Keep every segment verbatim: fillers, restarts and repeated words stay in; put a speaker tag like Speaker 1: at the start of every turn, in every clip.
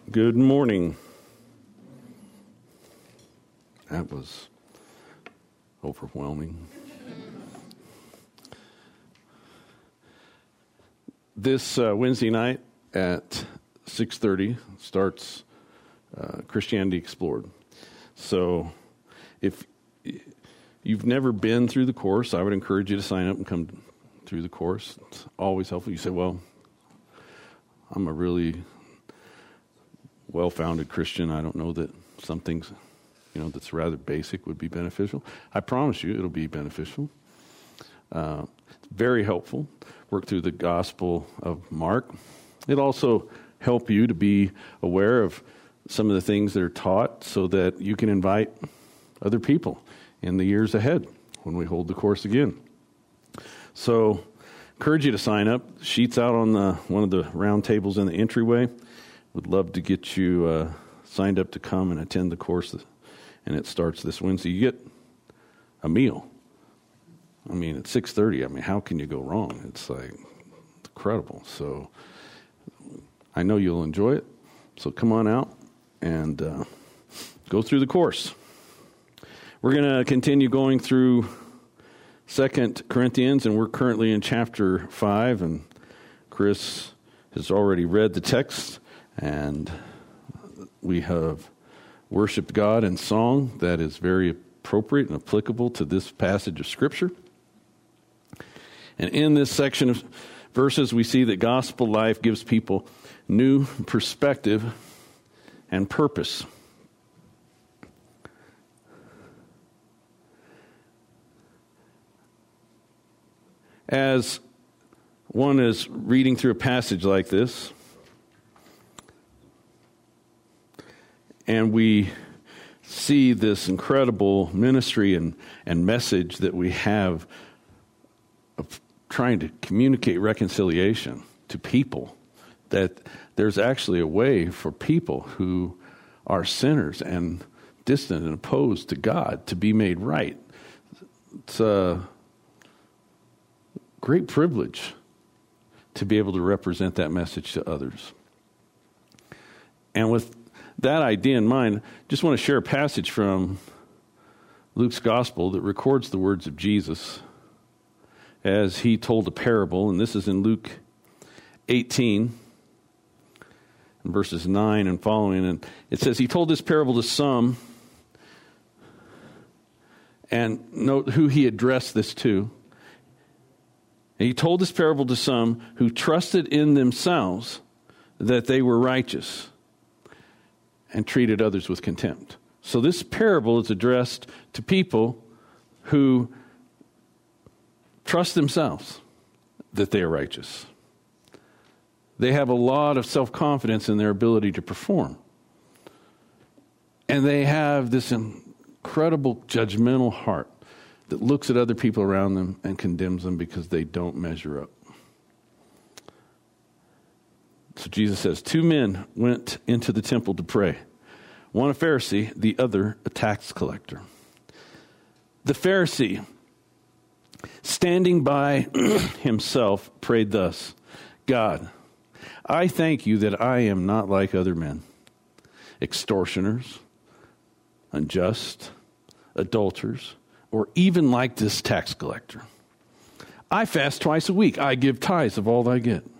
Speaker 1: Good morning. That was overwhelming. This uh, Wednesday night at six thirty starts uh, Christianity Explored. So if you've never been through the course, I would encourage you to sign up and come through the course. It's always helpful. You say, well, I'm a really well-founded Christian. I don't know that some things, you know, that's rather basic would be beneficial. I promise you it'll be beneficial. Uh, very helpful. Work through the Gospel of Mark. It'll also help you to be aware of some of the things that are taught so that you can invite other people in the years ahead when we hold the course again. So, encourage you to sign up. Sheets out on the one of the round tables in the entryway. Would love to get you uh, signed up to come and attend the course, and it starts this Wednesday. You get a meal. I mean, at six thirty, I mean, how can you go wrong? It's like incredible. So I know you'll enjoy it. So come on out and uh, go through the course. We're going to continue going through Second Corinthians, and we're currently in chapter five, and Chris has already read the text. And we have worshiped God in song that is very appropriate and applicable to this passage of Scripture. And in this section of verses, we see that gospel life gives people new perspective and purpose. As one is reading through a passage like this, and we see this incredible ministry and, and message that we have of trying to communicate reconciliation to people, that there's actually a way for people who are sinners and distant and opposed to God to be made right. It's a great privilege to be able to represent that message to others. And with that idea in mind, just want to share a passage from Luke's gospel that records the words of Jesus as he told a parable, and this is in Luke eighteen, verses nine and following, and it says, he told this parable to some, and note who he addressed this to. And he told this parable to some who trusted in themselves that they were righteous and treated others with contempt. So this parable is addressed to people who trust themselves that they are righteous. They have a lot of self-confidence in their ability to perform. And they have this incredible judgmental heart that looks at other people around them and condemns them because they don't measure up. So Jesus says, two men went into the temple to pray. One a Pharisee, the other a tax collector. The Pharisee, standing by himself, prayed thus, God, I thank you that I am not like other men, extortioners, unjust, adulterers, or even like this tax collector. I fast twice a week. I give tithes of all that I get.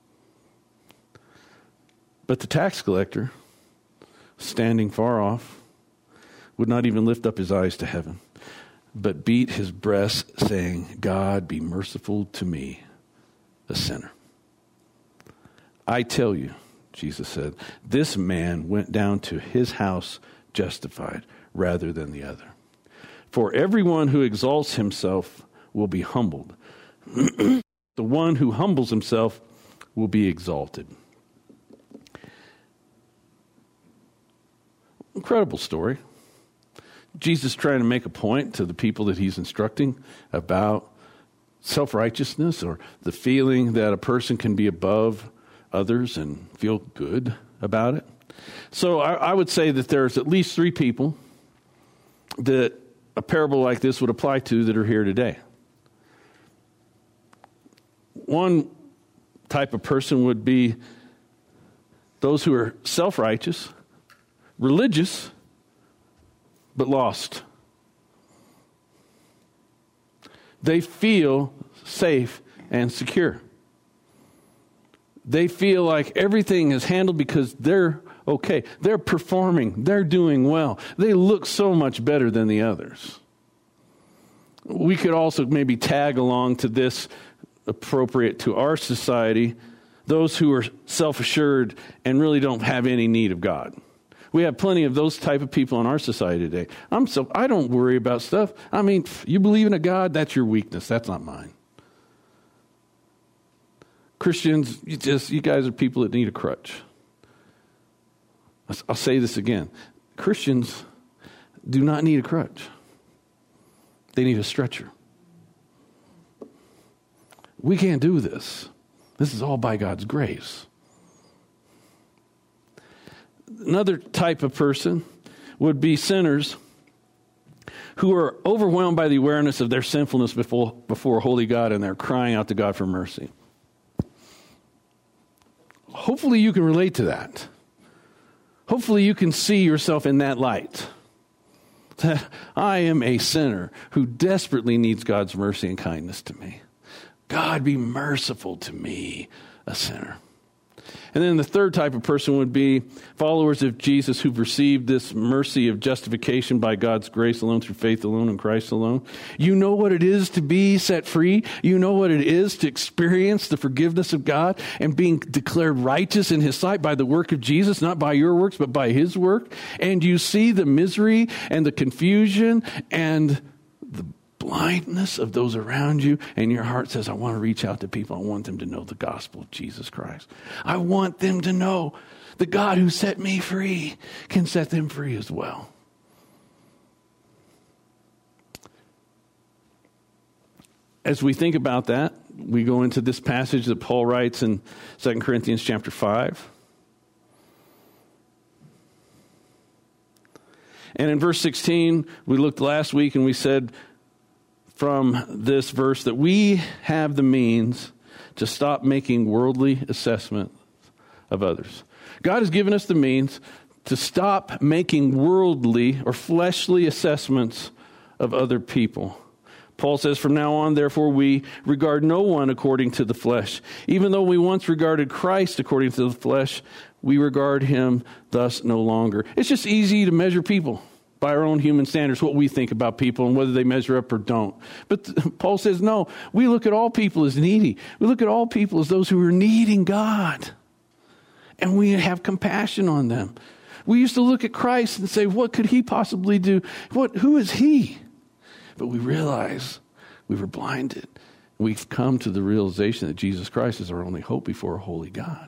Speaker 1: But the tax collector, standing far off, would not even lift up his eyes to heaven, but beat his breast, saying, God, be merciful to me, a sinner. I tell you, Jesus said, this man went down to his house justified rather than the other. For everyone who exalts himself will be humbled. The one who humbles himself will be exalted. Incredible story. Jesus trying to make a point to the people that he's instructing about self-righteousness or the feeling that a person can be above others and feel good about it. So I, I would say that there's at least three people that a parable like this would apply to that are here today. One type of person would be those who are self-righteous, religious, but lost. They feel safe and secure. They feel like everything is handled because they're okay. They're performing. They're doing well. They look so much better than the others. We could also maybe tag along to this, appropriate to our society, those who are self-assured and really don't have any need of God. We have plenty of those type of people in our society today. I'm so I don't worry about stuff. I mean, you believe in a God, that's your weakness. That's not mine. Christians, you just you guys are people that need a crutch. I'll say this again. Christians do not need a crutch. They need a stretcher. We can't do this. This is all by God's grace. Another type of person would be sinners who are overwhelmed by the awareness of their sinfulness before, before a holy God, and they're crying out to God for mercy. Hopefully you can relate to that. Hopefully you can see yourself in that light. That I am a sinner who desperately needs God's mercy and kindness to me. God, be merciful to me, a sinner. And then the third type of person would be followers of Jesus who've received this mercy of justification by God's grace alone, through faith alone, in Christ alone. You know what it is to be set free. You know what it is to experience the forgiveness of God and being declared righteous in His sight by the work of Jesus, not by your works, but by His work. And you see the misery and the confusion and the blindness of those around you, and your heart says, I want to reach out to people. I want them to know the gospel of Jesus Christ. I want them to know the God who set me free can set them free as well. As we think about that, we go into this passage that Paul writes in Second Corinthians chapter five. And in verse sixteen, we looked last week and we said, from this verse, that we have the means to stop making worldly assessments of others. God has given us the means to stop making worldly or fleshly assessments of other people. Paul says, from now on, therefore, we regard no one according to the flesh. Even though we once regarded Christ according to the flesh, we regard him thus no longer. It's just easy to measure people by our own human standards, what we think about people and whether they measure up or don't. But Paul says, no, we look at all people as needy. We look at all people as those who are needing God. And we have compassion on them. We used to look at Christ and say, what could he possibly do? What? Who is he? But we realize we were blinded. We've come to the realization that Jesus Christ is our only hope before a holy God.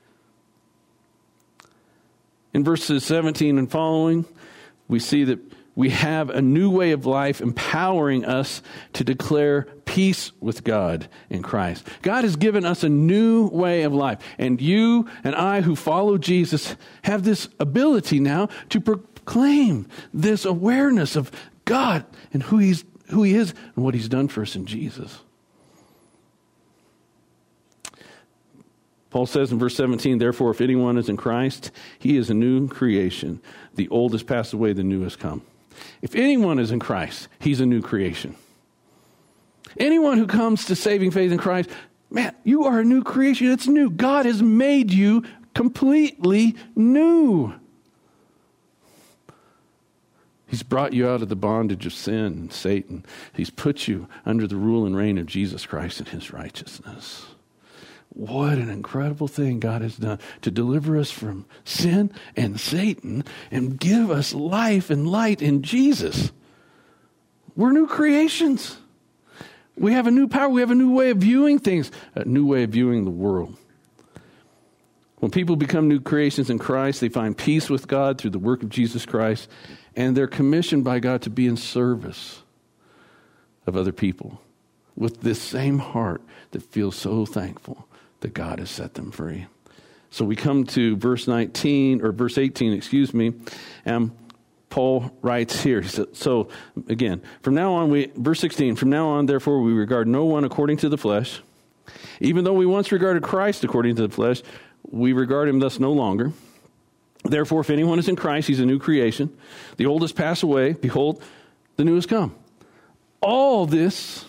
Speaker 1: In verses seventeen and following, we see that we have a new way of life empowering us to declare peace with God in Christ. God has given us a new way of life. And you and I who follow Jesus have this ability now to proclaim this awareness of God and who He's who He is and what He's done for us in Jesus. Paul says in verse seventeen, therefore, if anyone is in Christ, he is a new creation. The old has passed away, the new has come. If anyone is in Christ, he's a new creation. Anyone who comes to saving faith in Christ, man, you are a new creation. It's new. God has made you completely new. He's brought you out of the bondage of sin and Satan. He's put you under the rule and reign of Jesus Christ and His righteousness. What an incredible thing God has done to deliver us from sin and Satan and give us life and light in Jesus. We're new creations. We have a new power. We have a new way of viewing things, a new way of viewing the world. When people become new creations in Christ, they find peace with God through the work of Jesus Christ, and they're commissioned by God to be in service of other people with this same heart that feels so thankful that God has set them free. So we come to verse nineteen, or verse eighteen, excuse me, and Paul writes here. So, so again, from now on, we verse sixteen, from now on, therefore, we regard no one according to the flesh. Even though we once regarded Christ according to the flesh, we regard him thus no longer. Therefore, if anyone is in Christ, he's a new creation. The old has passed away. Behold, the new has come. All this,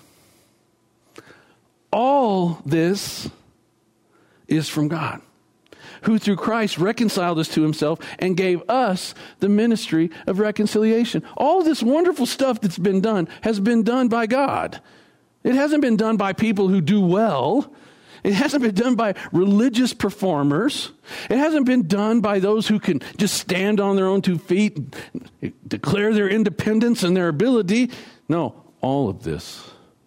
Speaker 1: all this is from God, who through Christ reconciled us to himself and gave us the ministry of reconciliation. All this wonderful stuff that's been done has been done by God. It hasn't been done by people who do well. It hasn't been done by religious performers. It hasn't been done by those who can just stand on their own two feet and declare their independence and their ability. No, all of this,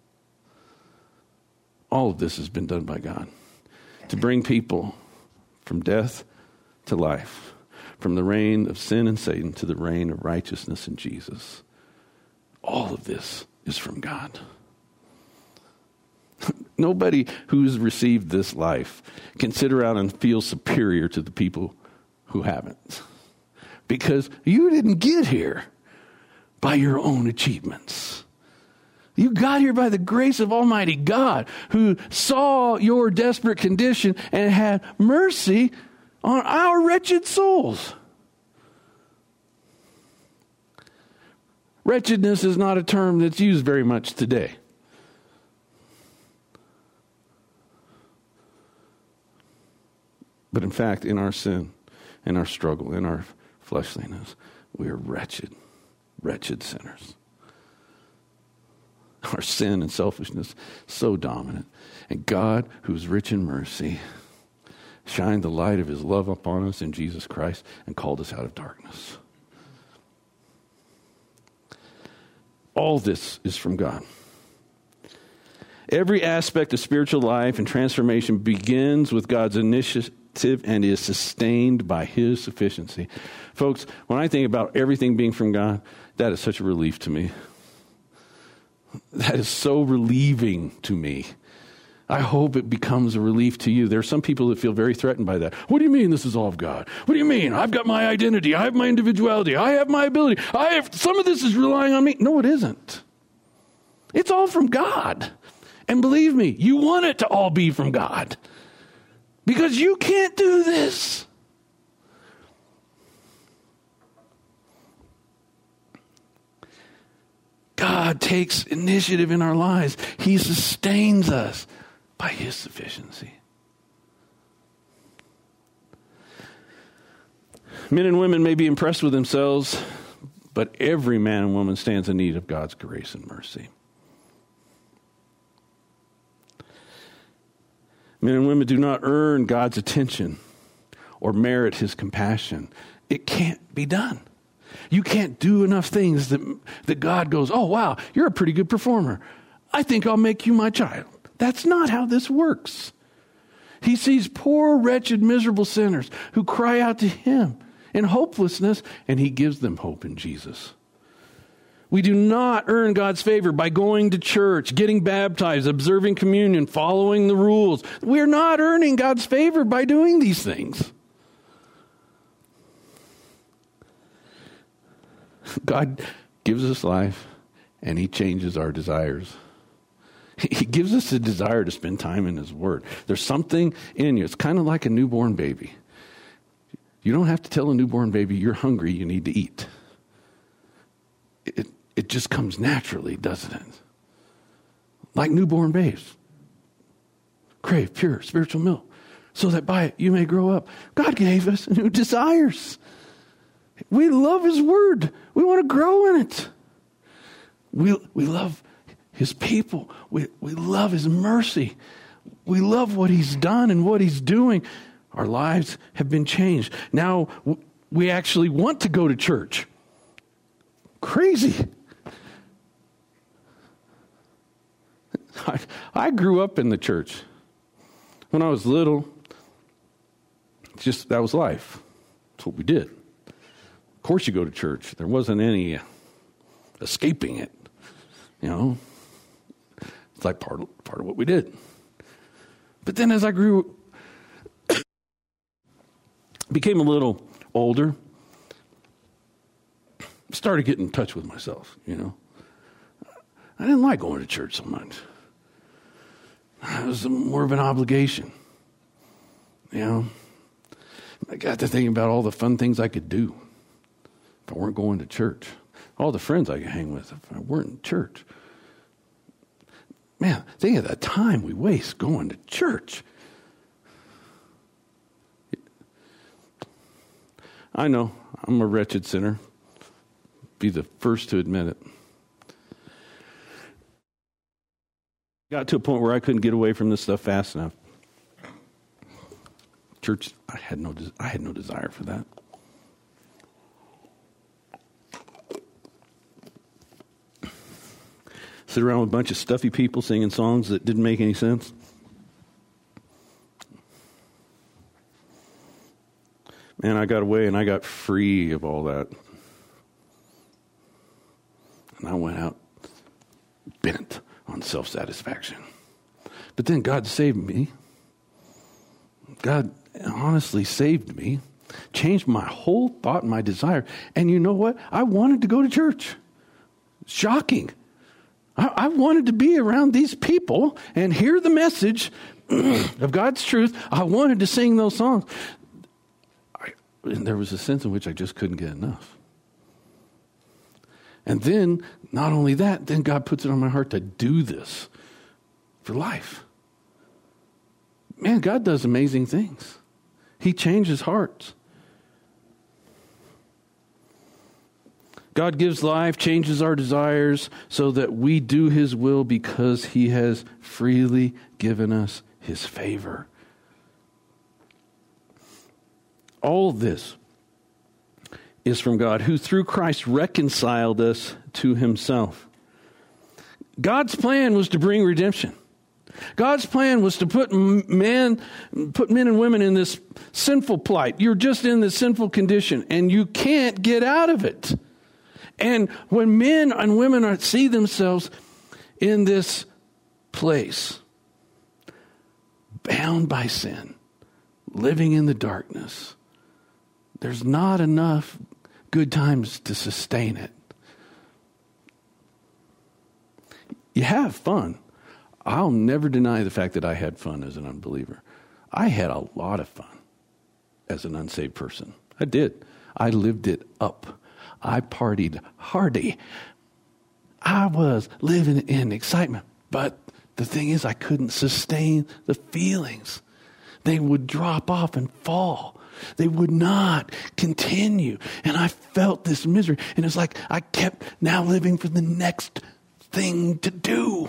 Speaker 1: all of this has been done by God to bring people from death to life, from the reign of sin and Satan to the reign of righteousness in Jesus. All of this is from God. Nobody who's received this life can sit around and feel superior to the people who haven't. Because you didn't get here by your own achievements. You got here by the grace of Almighty God, who saw your desperate condition and had mercy on our wretched souls. Wretchedness is not a term that's used very much today. But in fact, in our sin, in our struggle, in our fleshliness, we are wretched, wretched sinners. Our sin and selfishness so dominant. And God, who's rich in mercy, shined the light of his love upon us in Jesus Christ and called us out of darkness. All this is from God. Every aspect of spiritual life and transformation begins with God's initiative and is sustained by his sufficiency. Folks, when I think about everything being from God, that is such a relief to me. That is so relieving to me. I hope it becomes a relief to you. There are some people that feel very threatened by that. What do you mean this is all of God? What do you mean? I've got my identity. I have my individuality. I have my ability. I have, some of this is relying on me. No, it isn't. It's all from God. And believe me, you want it to all be from God. Because you can't do this. God takes initiative in our lives. He sustains us by his sufficiency. Men and women may be impressed with themselves, but every man and woman stands in need of God's grace and mercy. Men and women do not earn God's attention or merit his compassion. It can't be done. You can't do enough things that, that God goes, oh, wow, you're a pretty good performer. I think I'll make you my child. That's not how this works. He sees poor, wretched, miserable sinners who cry out to him in hopelessness, and he gives them hope in Jesus. We do not earn God's favor by going to church, getting baptized, observing communion, following the rules. We're not earning God's favor by doing these things. God gives us life, and he changes our desires. He gives us a desire to spend time in his word. There's something in you. It's kind of like a newborn baby. You don't have to tell a newborn baby you're hungry, you need to eat. It, it just comes naturally, doesn't it? Like newborn babes. Crave pure spiritual milk, so that by it you may grow up. God gave us new desires. We love his word. We want to grow in it. We, we love his people. We, we love his mercy. We love what he's done and what he's doing. Our lives have been changed. Now we actually want to go to church. Crazy. I, I grew up in the church. When I was little, just that was life. That's what we did. Of course you go to church. There wasn't any escaping it. You know, it's like part of, part of what we did. But then as I grew, became a little older, started getting in touch with myself, you know. I didn't like going to church so much. It was more of an obligation, you know. I got to thinking about all the fun things I could do if I weren't going to church. All the friends I could hang with if I weren't in church. Man, think of the time we waste going to church. I know, I'm a wretched sinner. Be the first to admit it. Got to a point where I couldn't get away from this stuff fast enough. Church, I had no, I had no desire for that. Sit around with a bunch of stuffy people singing songs that didn't make any sense. Man, I got away and I got free of all that. And I went out bent on self-satisfaction. But then God saved me. God honestly saved me, changed my whole thought and my desire. And you know what? I wanted to go to church. Shocking. I, I wanted to be around these people and hear the message of God's truth. I wanted to sing those songs. I, and there was a sense in which I just couldn't get enough. And then, not only that, then God puts it on my heart to do this for life. Man, God does amazing things. He changes hearts. God gives life, changes our desires so that we do His will because He has freely given us His favor. All of this is from God, who through Christ reconciled us to Himself. God's plan was to bring redemption. God's plan was to put men, put men and women in this sinful plight. You're just in this sinful condition, and you can't get out of it. And when men and women are, see themselves in this place, bound by sin, living in the darkness, there's not enough good times to sustain it. You have fun. I'll never deny the fact that I had fun as an unbeliever. I had a lot of fun as an unsaved person. I did. I lived it up. I partied hardy. I was living in excitement. But the thing is, I couldn't sustain the feelings. They would drop off and fall. They would not continue. And I felt this misery. And it's like I kept now living for the next thing to do.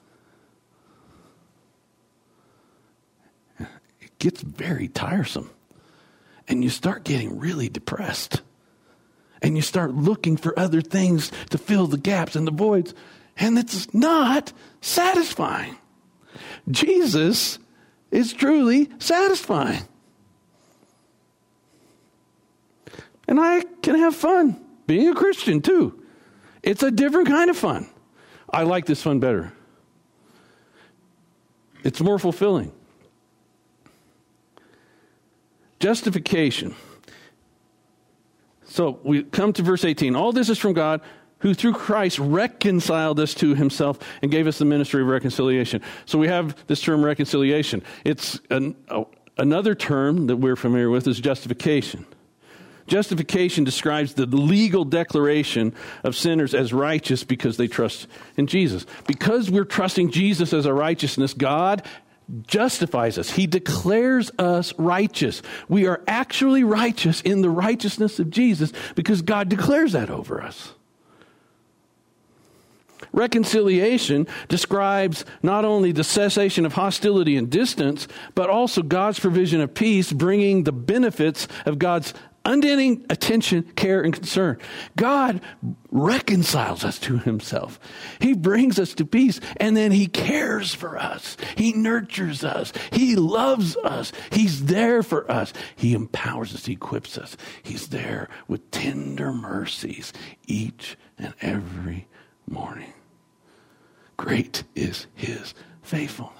Speaker 1: It gets very tiresome. And you start getting really depressed. And you start looking for other things to fill the gaps and the voids. And it's not satisfying. Jesus is truly satisfying. And I can have fun being a Christian too. It's a different kind of fun. I like this fun better. It's more fulfilling. Justification. So we come to verse eighteen. All this is from God, who through Christ reconciled us to Himself and gave us the ministry of reconciliation. So we have this term reconciliation. It's an, uh, another term that we're familiar with is justification. Justification describes the legal declaration of sinners as righteous because they trust in Jesus. Because we're trusting Jesus as our righteousness, God justifies us. He declares us righteous. We are actually righteous in the righteousness of Jesus because God declares that over us. Reconciliation describes not only the cessation of hostility and distance, but also God's provision of peace, bringing the benefits of God's unending attention, care, and concern. God reconciles us to Himself. He brings us to peace, and then He cares for us. He nurtures us. He loves us. He's there for us. He empowers us. He equips us. He's there with tender mercies each and every morning. Great is His faithfulness.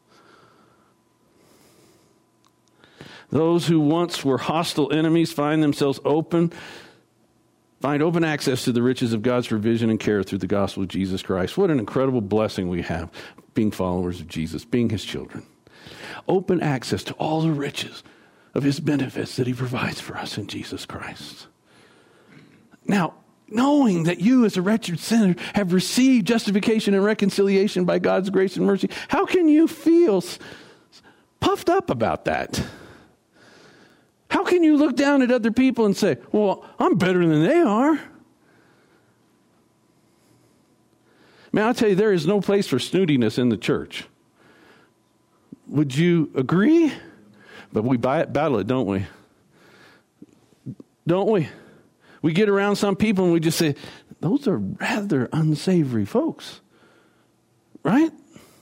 Speaker 1: Those who once were hostile enemies find themselves open, find open access to the riches of God's provision and care through the gospel of Jesus Christ. What an incredible blessing we have being followers of Jesus, being His children. Open access to all the riches of his benefits that he provides for us in Jesus Christ. Now, knowing that you as a wretched sinner have received justification and reconciliation by God's grace and mercy, how can you feel puffed up about that? How can you look down at other people and say, well, I'm better than they are? Man, I'll tell you, there is no place for snootiness in the church. Would you agree? But we buy it, battle it, don't we? Don't we? We get around some people and we just say, those are rather unsavory folks. Right?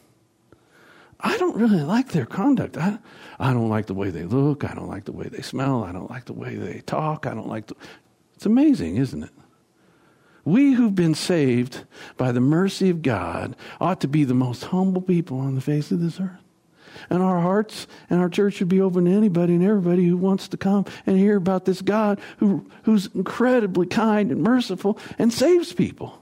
Speaker 1: I don't really like their conduct. I, I don't like the way they look. I don't like the way they smell. I don't like the way they talk. I don't like the... It's amazing, isn't it? We who've been saved by the mercy of God ought to be the most humble people on the face of this earth. And our hearts and our church should be open to anybody and everybody who wants to come and hear about this God who, who's incredibly kind and merciful and saves people.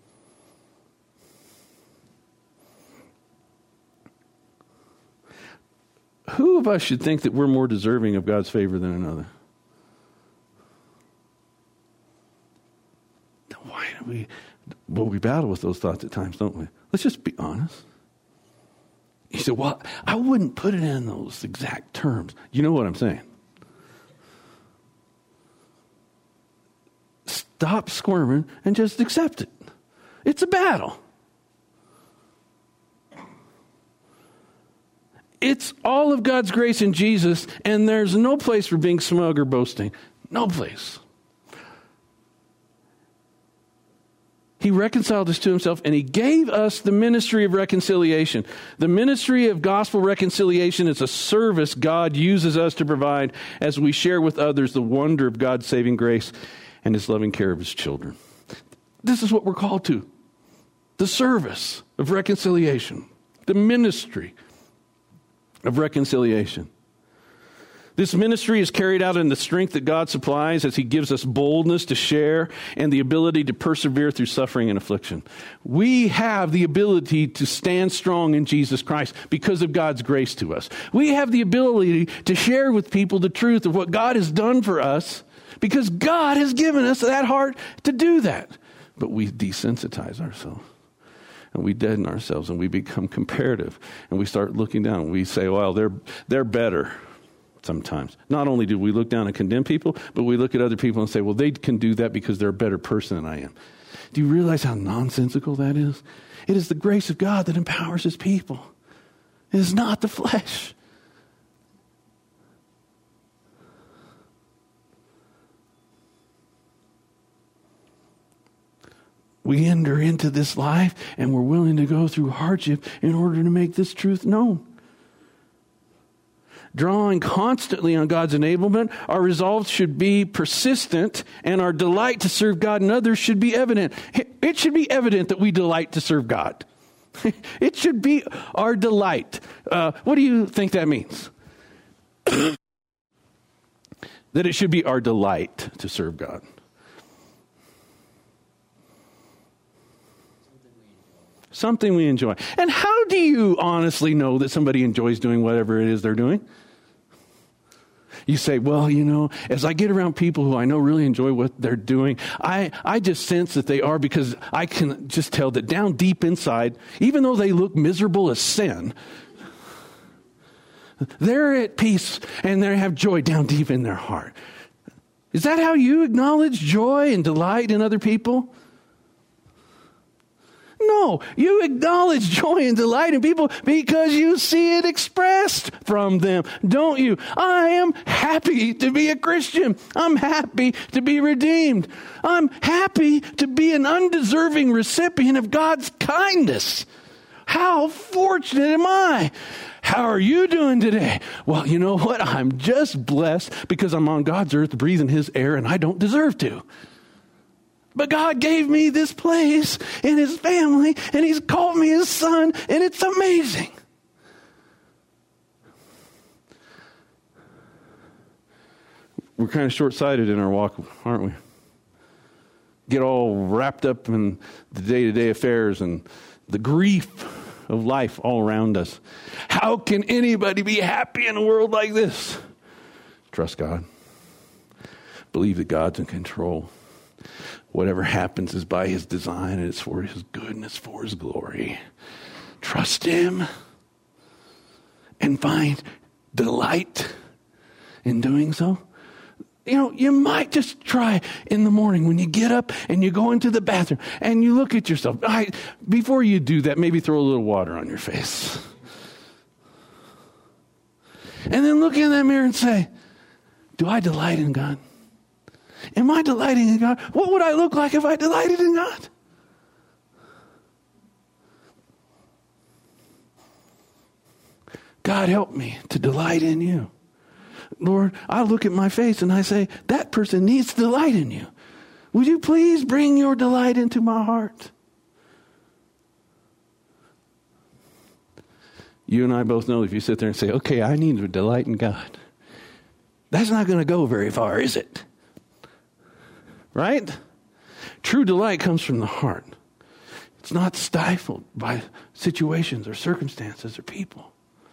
Speaker 1: Who of us should think that we're more deserving of God's favor than another? Why do we, well, we battle with those thoughts at times, don't we? Let's just be honest. You say, well, I wouldn't put it in those exact terms. You know what I'm saying? Stop squirming and just accept it. It's a battle. It's all of God's grace in Jesus, and there's no place for being smug or boasting. No place. He reconciled us to himself, and he gave us the ministry of reconciliation. The ministry of gospel reconciliation is a service God uses us to provide as we share with others the wonder of God's saving grace and his loving care of his children. This is what we're called to. The service of reconciliation. The ministry of reconciliation. This ministry is carried out in the strength that God supplies as he gives us boldness to share and the ability to persevere through suffering and affliction. We have the ability to stand strong in Jesus Christ because of God's grace to us. We have the ability to share with people the truth of what God has done for us because God has given us that heart to do that. But we desensitize ourselves. And we deaden ourselves and we become comparative. And we start looking down. We say, well, they're they're better. Sometimes. Not only do we look down and condemn people, but we look at other people and say, well, they can do that because they're a better person than I am. Do you realize how nonsensical that is? It is the grace of God that empowers his people. It is not the flesh. We enter into this life and we're willing to go through hardship in order to make this truth known. Drawing constantly on God's enablement, our resolve should be persistent, and our delight to serve God and others should be evident. It should be evident that we delight to serve God. It should be our delight. Uh, what do you think that means? That it should be our delight to serve God. Something we enjoy. And how do you honestly know that somebody enjoys doing whatever it is they're doing? You say, well, you know, as I get around people who I know really enjoy what they're doing, I, I just sense that they are because I can just tell that down deep inside, even though they look miserable as sin, they're at peace and they have joy down deep in their heart. Is that how you acknowledge joy and delight in other people? No, you acknowledge joy and delight in people because you see it expressed from them, don't you? I am happy to be a Christian. I'm happy to be redeemed. I'm happy to be an undeserving recipient of God's kindness. How fortunate am I? How are you doing today? Well, you know what? I'm just blessed because I'm on God's earth breathing his air and I don't deserve to. But God gave me this place in his family, and he's called me his son, and it's amazing. We're kind of short-sighted in our walk, aren't we? Get all wrapped up in the day-to-day affairs and the grief of life all around us. How can anybody be happy in a world like this? Trust God. Believe that God's in control. Whatever happens is by his design, and it's for his goodness, for his glory. Trust him and find delight in doing so. You know, you might just try in the morning when you get up and you go into the bathroom and you look at yourself. I, before you do that, maybe throw a little water on your face. And then look in that mirror and say, do I delight in God? Am I delighting in God? What would I look like if I delighted in God? God, help me to delight in you. Lord, I look at my face and I say, that person needs to delight in you. Would you please bring your delight into my heart? You and I both know if you sit there and say, okay, I need to delight in God, that's not going to go very far, is it? Right? True delight comes from the heart. It's not stifled by situations or circumstances or people.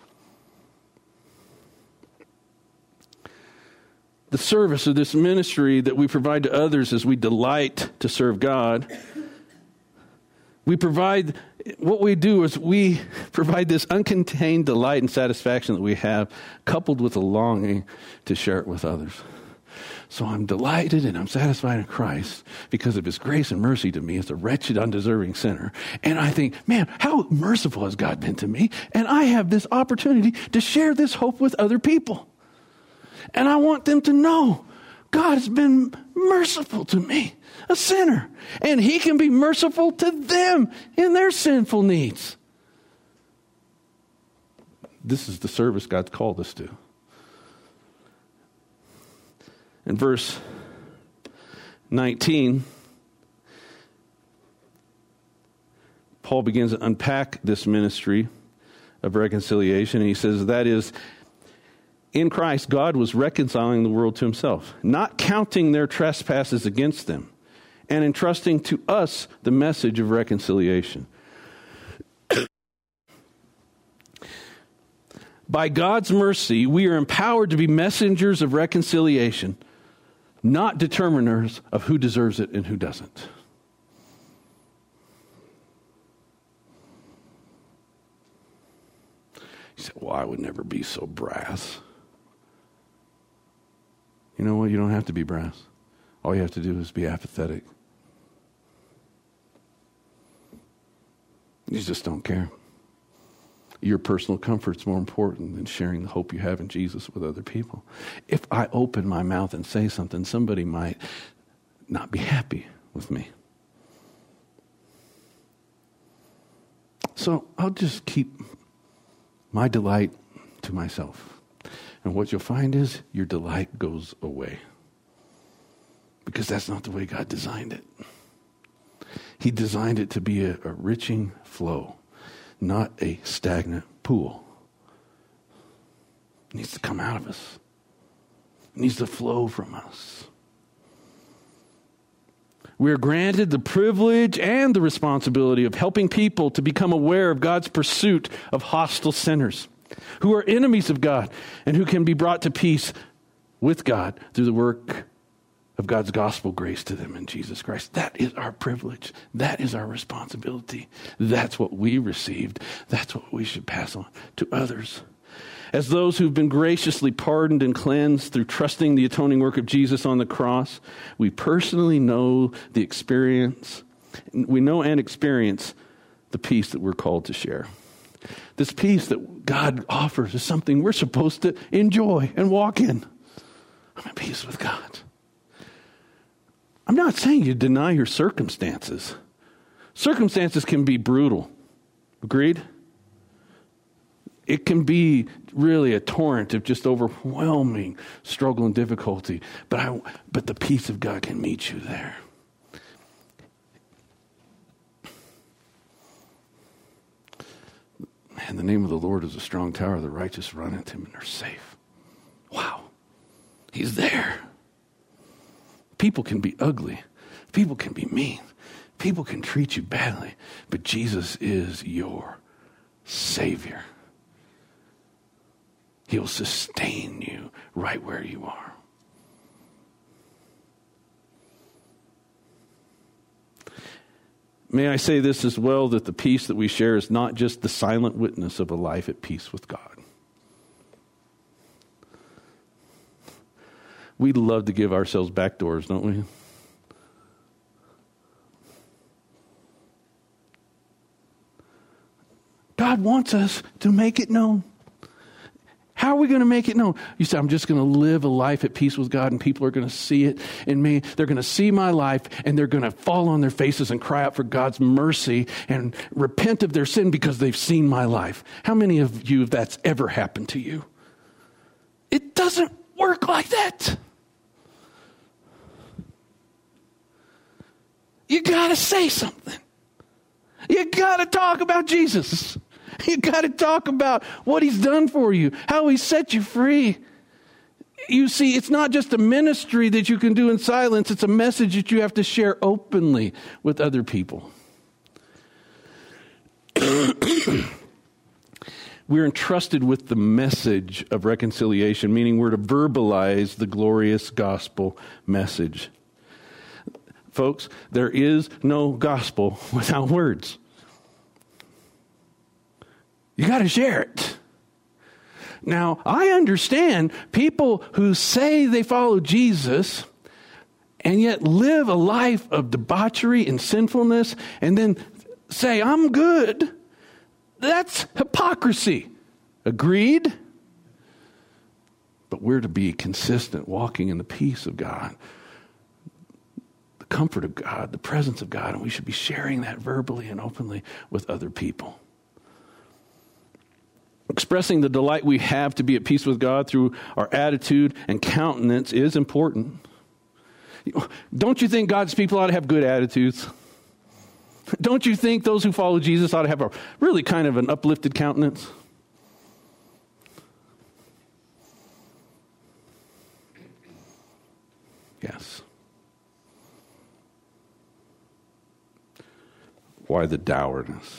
Speaker 1: The service of this ministry that we provide to others as we delight to serve God, we provide, what we do is we provide this uncontained delight and satisfaction that we have, coupled with a longing to share it with others. So I'm delighted and I'm satisfied in Christ because of his grace and mercy to me as a wretched, undeserving sinner. And I think, man, how merciful has God been to me? And I have this opportunity to share this hope with other people. And I want them to know God has been merciful to me, a sinner. And he can be merciful to them in their sinful needs. This is the service God's called us to. In verse nineteen, Paul begins to unpack this ministry of reconciliation. And he says, that is, in Christ, God was reconciling the world to himself, not counting their trespasses against them, and entrusting to us the message of reconciliation. By God's mercy, we are empowered to be messengers of reconciliation, not determiners of who deserves it and who doesn't. You say, well, I would never be so brass. You know what? You don't have to be brass. All you have to do is be apathetic. You just don't care. Your personal comfort's more important than sharing the hope you have in Jesus with other people. If I open my mouth and say something, somebody might not be happy with me. So I'll just keep my delight to myself. And what you'll find is your delight goes away. Because that's not the way God designed it. He designed it to be a, a riching flow, not a stagnant pool. It needs to come out of us. It needs to flow from us. We are granted the privilege and the responsibility of helping people to become aware of God's pursuit of hostile sinners who are enemies of God and who can be brought to peace with God through the work of God's gospel grace to them in Jesus Christ. That is our privilege. That is our responsibility. That's what we received. That's what we should pass on to others. As those who've been graciously pardoned and cleansed through trusting the atoning work of Jesus on the cross, we personally know the experience, we know and experience the peace that we're called to share. This peace that God offers is something we're supposed to enjoy and walk in. I'm at peace with God. I'm not saying you deny your circumstances. Circumstances can be brutal. Agreed? It can be really a torrent of just overwhelming struggle and difficulty. But I, but the peace of God can meet you there. And the name of the Lord is a strong tower. The righteous run into him and they're safe. Wow. He's there. People can be ugly. People can be mean. People can treat you badly. But Jesus is your Savior. He'll sustain you right where you are. May I say this as well, that the peace that we share is not just the silent witness of a life at peace with God. We love to give ourselves back doors, don't we? God wants us to make it known. How are we going to make it known? You say, I'm just going to live a life at peace with God, and people are going to see it in me. They're going to see my life, and they're going to fall on their faces and cry out for God's mercy and repent of their sin because they've seen my life. How many of you that's ever happened to you? It doesn't work like that. You got to say something. You got to talk about Jesus. You got to talk about what he's done for you, how he set you free. You see, it's not just a ministry that you can do in silence. It's a message that you have to share openly with other people. We're entrusted with the message of reconciliation, meaning we're to verbalize the glorious gospel message. Folks, there is no gospel without words. You got to share it. Now, I understand people who say they follow Jesus and yet live a life of debauchery and sinfulness and then say, I'm good. That's hypocrisy. Agreed? But we're to be consistent, walking in the peace of God, the comfort of God, the presence of God, and we should be sharing that verbally and openly with other people. Expressing the delight we have to be at peace with God through our attitude and countenance is important. Don't you think God's people ought to have good attitudes? Don't you think those who follow Jesus ought to have a really kind of an uplifted countenance? Yes. Why the dourness?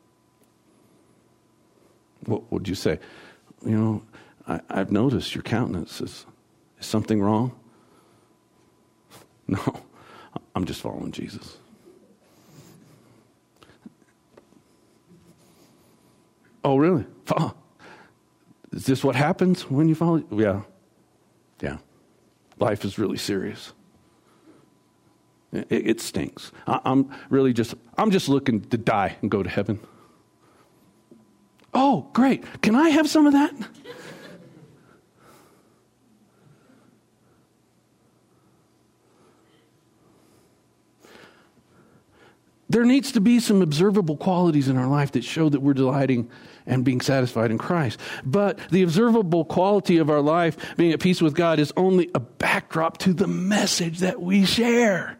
Speaker 1: What would you say? You know, I, I've noticed your countenance. Is, is something wrong? No, I'm just following Jesus. Oh, really? Is this what happens when you follow? Yeah. Yeah. Life is really serious. It, it stinks. I, I'm really just, I'm just looking to die and go to heaven. Oh, great. Can I have some of that? There needs to be some observable qualities in our life that show that we're delighting and being satisfied in Christ. But the observable quality of our life, being at peace with God, is only a backdrop to the message that we share.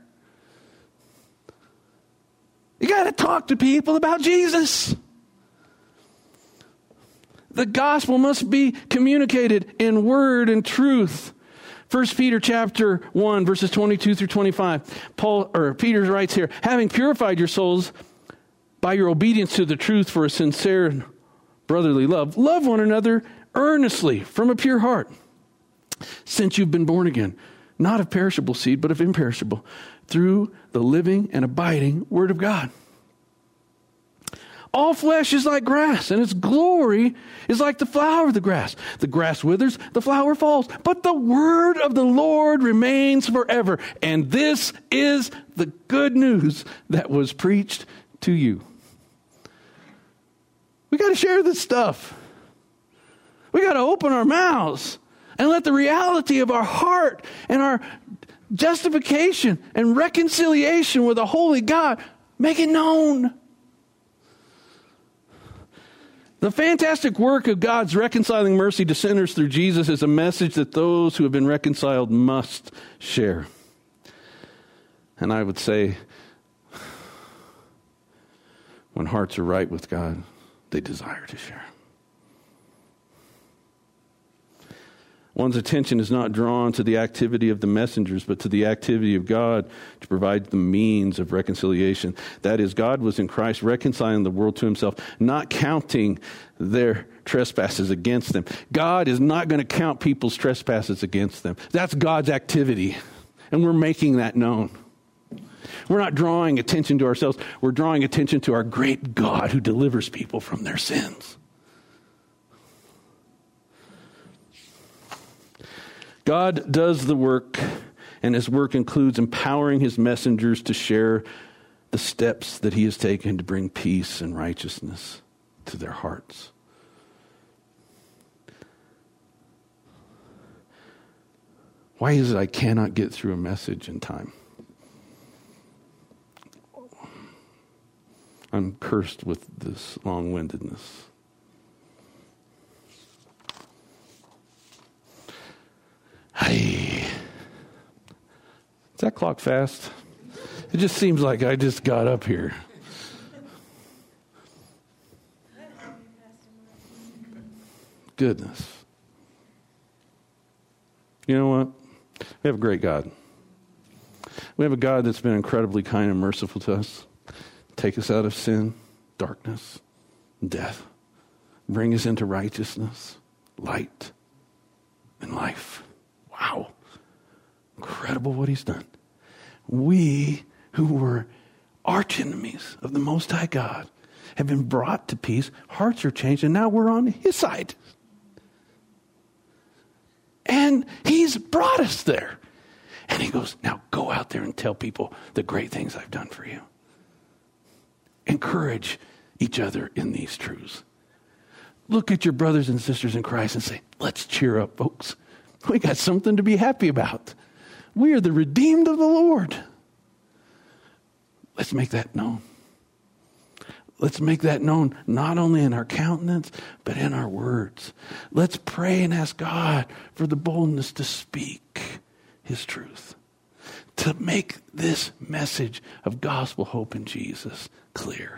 Speaker 1: You got to talk to people about Jesus. The gospel must be communicated in word and truth. First Peter chapter one, verses twenty-two through twenty-five. Paul or Peter writes here, having purified your souls by your obedience to the truth for a sincere brotherly love, love one another earnestly from a pure heart, since you've been born again, not of perishable seed, but of imperishable, through the living and abiding word of God. All flesh is like grass, and its glory is like the flower of the grass. The grass withers, the flower falls, but the word of the Lord remains forever. And this is the good news that was preached to you. We got to share this stuff. We got to open our mouths and let the reality of our heart and our justification and reconciliation with a holy God make it known. The fantastic work of God's reconciling mercy to sinners through Jesus is a message that those who have been reconciled must share. And I would say, when hearts are right with God, they desire to share. One's attention is not drawn to the activity of the messengers, but to the activity of God to provide the means of reconciliation. That is, God was in Christ reconciling the world to himself, not counting their trespasses against them. God is not going to count people's trespasses against them. That's God's activity, and we're making that known. We're not drawing attention to ourselves. We're drawing attention to our great God who delivers people from their sins. God does the work, and his work includes empowering his messengers to share the steps that he has taken to bring peace and righteousness to their hearts. Why is it I cannot get through a message in time? I'm cursed with this long-windedness. Hey, is that clock fast? It just seems like I just got up here. Goodness. You know what? We have a great God. We have a God that's been incredibly kind and merciful to us. Take us out of sin, darkness, death. Bring us into righteousness, light, and life. Wow. Incredible what he's done. We who were arch enemies of the Most High God have been brought to peace. Hearts are changed, and now we're on his side. And he's brought us there. And he goes, now go out there and tell people the great things I've done for you. Encourage each other in these truths. Look at your brothers and sisters in Christ and say, let's cheer up, folks. We got something to be happy about. We are the redeemed of the Lord. Let's make that known. Let's make that known not only in our countenance, but in our words. Let's pray and ask God for the boldness to speak his truth, to make this message of gospel hope in Jesus clear.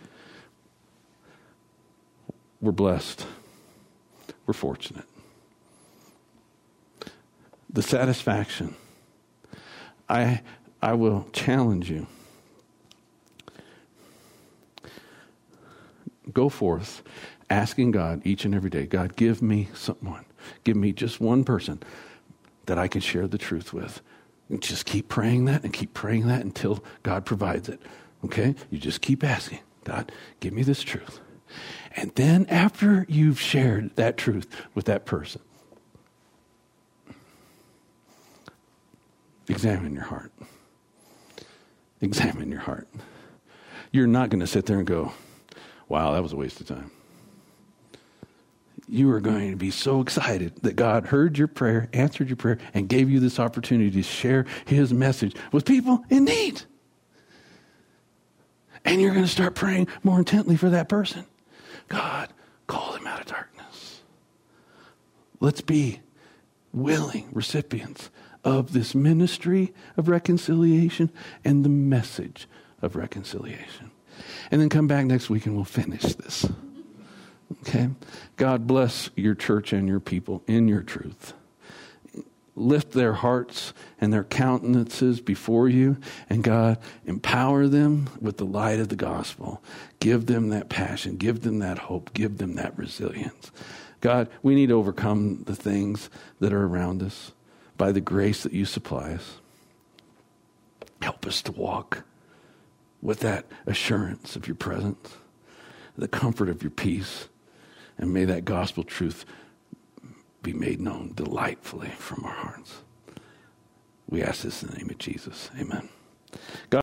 Speaker 1: We're blessed. We're fortunate. The satisfaction. I I will challenge you. Go forth asking God each and every day, God, give me someone. Give me just one person that I can share the truth with. And just keep praying that and keep praying that until God provides it. Okay? You just keep asking, God, give me this truth. And then after you've shared that truth with that person, examine your heart. Examine your heart. You're not going to sit there and go, wow, that was a waste of time. You are going to be so excited that God heard your prayer, answered your prayer, and gave you this opportunity to share his message with people in need. And you're going to start praying more intently for that person. God, call them out of darkness. Let's be willing recipients of this ministry of reconciliation and the message of reconciliation. And then come back next week and we'll finish this. Okay? God bless your church and your people in your truth. Lift their hearts and their countenances before you, and God, empower them with the light of the gospel. Give them that passion. Give them that hope. Give them that resilience. God, we need to overcome the things that are around us by the grace that you supply us. Help us to walk with that assurance of your presence, the comfort of your peace, and may that gospel truth be made known delightfully from our hearts. We ask this in the name of Jesus. Amen. God